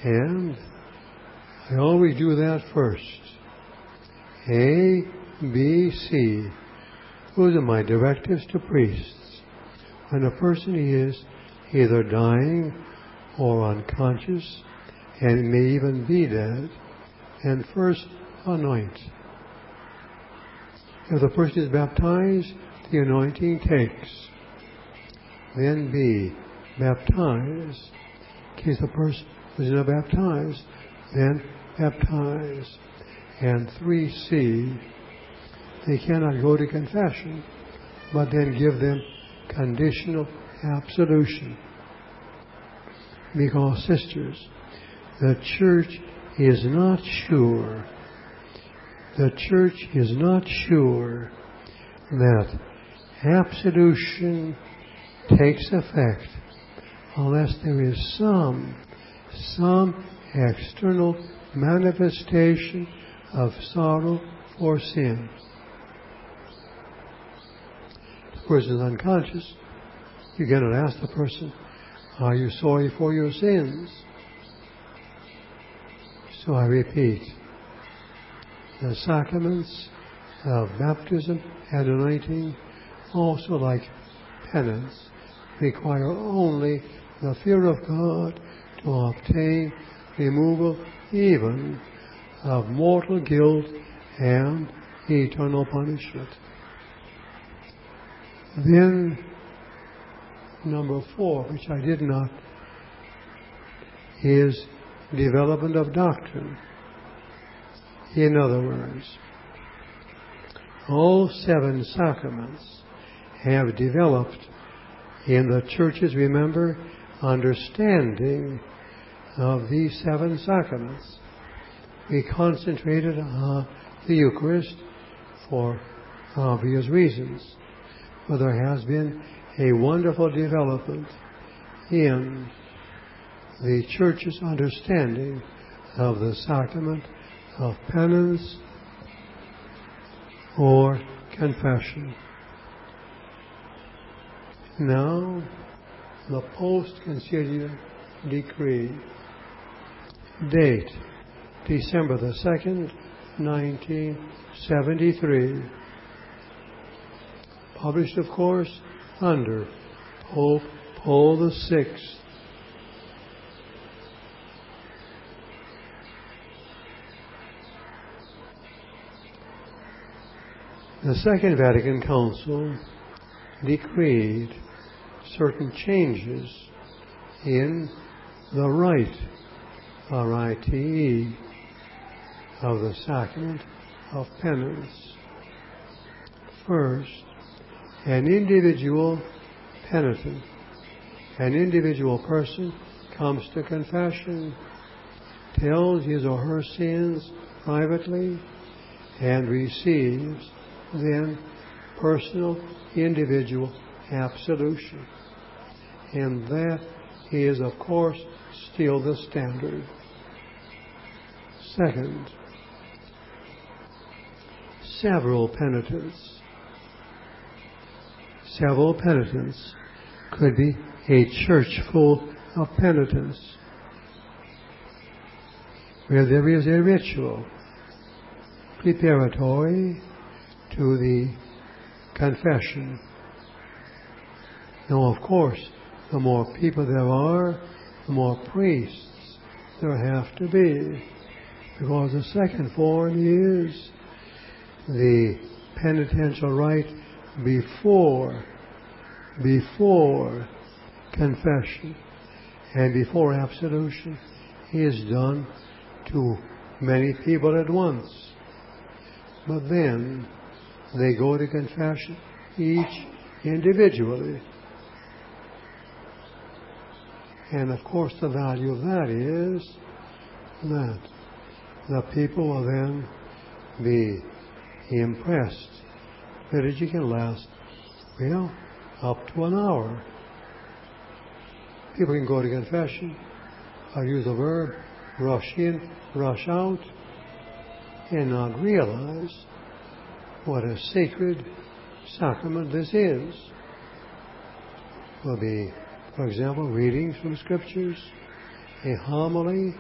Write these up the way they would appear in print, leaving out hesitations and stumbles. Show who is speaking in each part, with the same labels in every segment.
Speaker 1: And I always do that first. A, B, C. Those are my directives to priests. When a person is either dying or unconscious, and may even be dead, and first anoint. If the person is baptized, the anointing takes. Then B, baptize. In case the person is not baptized, then baptize. And 3C, they cannot go to confession, but then give them conditional absolution. Because, sisters, the church is not sure. The church is not sure that absolution takes effect unless there is some external manifestation of sorrow for sin. The person is unconscious. You cannot ask the person, are you sorry for your sins? So I repeat, the sacraments of baptism and anointing, also like penance, require only the fear of God to obtain removal even of mortal guilt and eternal punishment. Then, number 4, which I did not, is development of doctrine. In other words, all 7 sacraments have developed in the churches, remember, understanding of these 7 sacraments. We concentrated on the Eucharist for obvious reasons, but there has been a wonderful development in the church's understanding of the sacrament of penance or confession. Now, the post-conciliar decree. Date, December the 2nd, 1973. Published, of course, under Pope Paul VI. The Second Vatican Council decreed certain changes in the rite, R-I-T-E, of the sacrament of penance. First, an individual penitent, an individual person comes to confession, tells his or her sins privately, and receives then personal, individual absolution. And that is, of course, still the standard. Second, several penitents. Several penitents could be a church full of penitents, where there is a ritual preparatory to the confession. Now, of course, the more people there are, the more priests there have to be, because the second form is the penitential rite before confession and before absolution is done to many people at once. But then they go to confession each individually. And of course the value of that is that the people will then be impressed. Liturgy can last, up to an hour. People can go to confession, I use the verb, rush in, rush out, and not realize what a sacred sacrament this is. Will be, for example, readings from scriptures a homily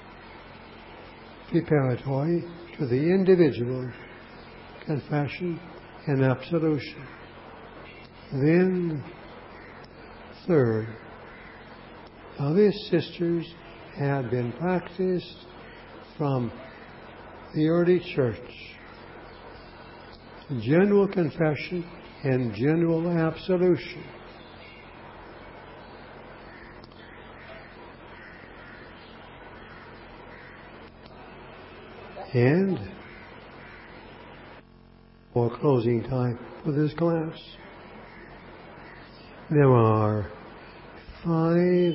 Speaker 1: preparatory to the individual confession and absolution. Then, third, now these sisters had been practiced from the early church. General confession and general absolution. And for closing time for this class, there are five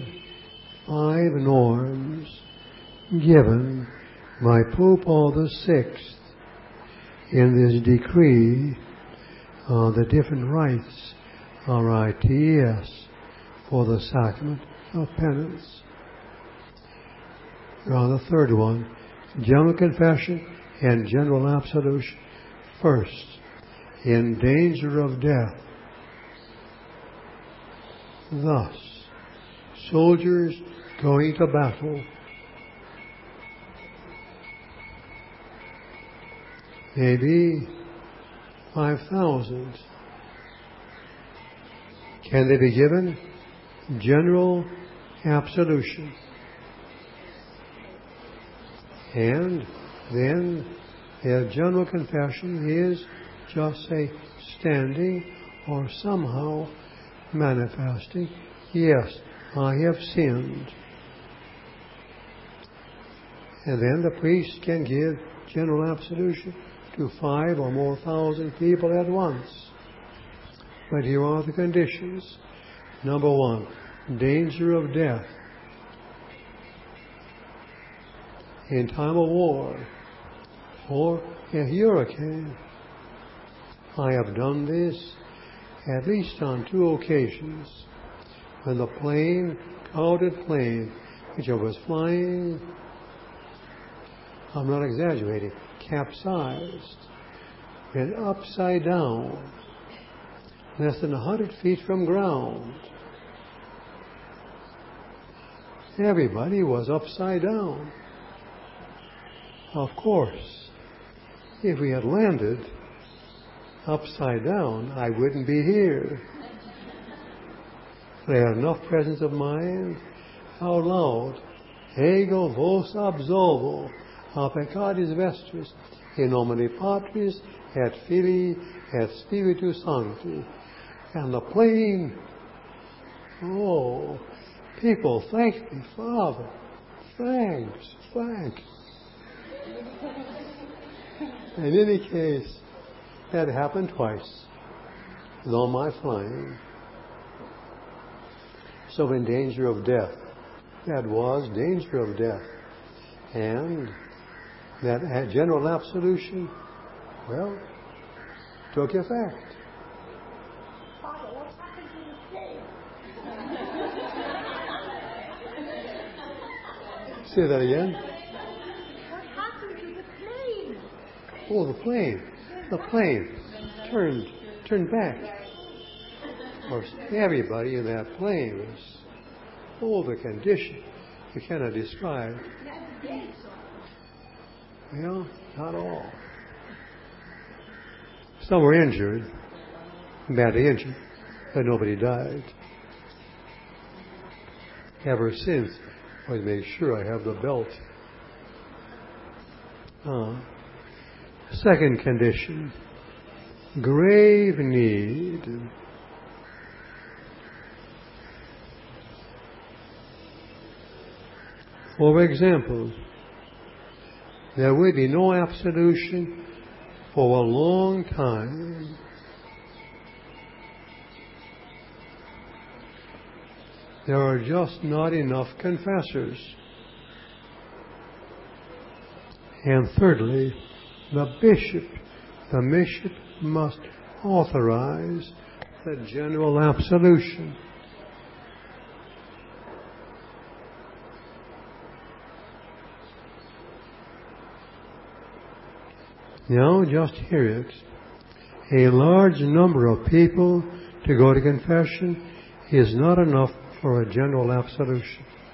Speaker 1: norms given by Pope Paul VI in this decree on the different rites, RITES, for the sacrament of penance. Now the third one, general confession and general absolution. First, in danger of death. Thus, soldiers going to battle, maybe 5,000. Can they be given general absolution? And then their general confession is just say standing or somehow manifesting, yes, I have sinned. And then the priest can give general absolution to 5,000 or more people at once. But here are the conditions. Number one, danger of death. In time of war or a hurricane. I have done this at least on 2 occasions when the plane, crowded plane, which I was flying, I'm not exaggerating, capsized, went upside down, less than 100 feet from ground. Everybody was upside down. Of course, if we had landed upside down, I wouldn't be here. But I had enough presence of mind. How loud? Ego vos absolvo, a peccatis vestris, in nomine Patris, et Filii, et Spiritus Sancti. And the plane, oh, people thanked me, Father. Thanks. In any case, that happened twice with all my flying. So in danger of death, that was danger of death. And that general absolution, well, took effect.
Speaker 2: Father, what happened to the plane?
Speaker 1: Say that again.
Speaker 2: What happened to the plane?
Speaker 1: Oh, the plane. The plane turned back. Of course, everybody in that plane was, oh, the condition you cannot describe. Well, not all. Some were injured, badly injured, but nobody died. Ever since, I make sure I have the belt. Second condition, grave need. For example, there will be no absolution for a long time. There are just not enough confessors. And thirdly, the bishop must authorize the general absolution. Now, just hear it. A large number of people to go to confession is not enough for a general absolution.